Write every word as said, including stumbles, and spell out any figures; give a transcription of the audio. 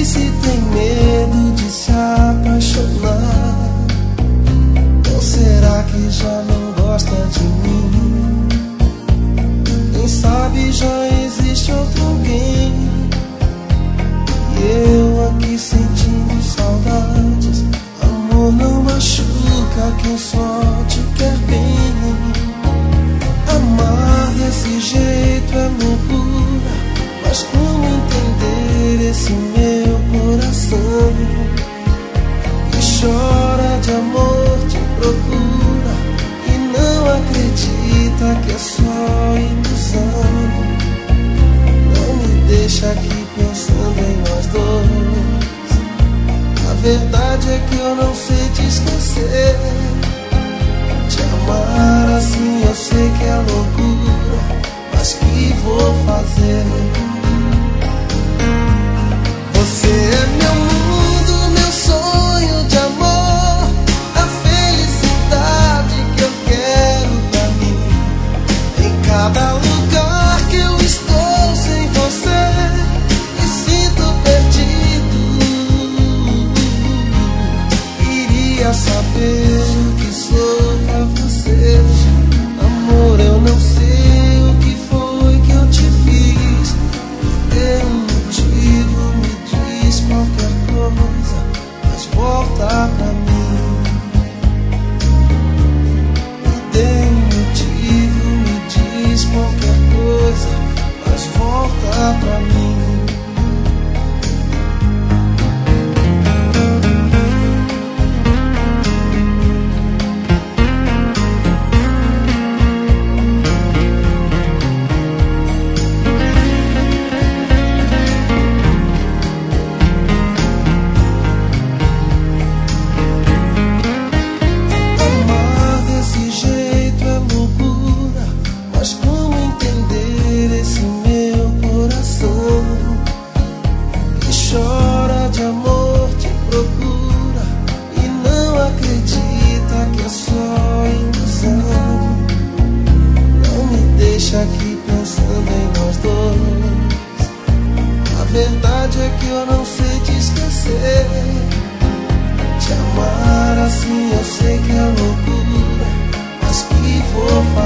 se tem medo de se apaixonar? Ou será que já não gosta de mim? Quem sabe já existe outro alguém, e eu aqui sentindo saudades. Amor não machuca quem só te quer bem. Amar desse jeito é loucura, mas como entender esse meu coração que chora de amor, te procura e não acredita que é só ilusão? Não me deixa aqui pensando em nós dois. A verdade é que eu não sei te esquecer. Te amar assim eu sei que é loucura, mas que vou fazer? Você é meu mundo, meu sonho de amor, a felicidade que eu quero pra mim. Em cada lugar que eu estou sem você, me sinto perdido. Queria saber o que sou pra você. Amor, eu não sei o que foi que eu te fiz. Tem um motivo, me diz qualquer coisa, mas volta pra mim. Me dê um motivo, me diz qualquer coisa, mas volta pra mim. Aqui pensando em nós dois. A verdade é que eu não sei te esquecer. Te amar assim eu sei que é loucura, mas que vou fazer?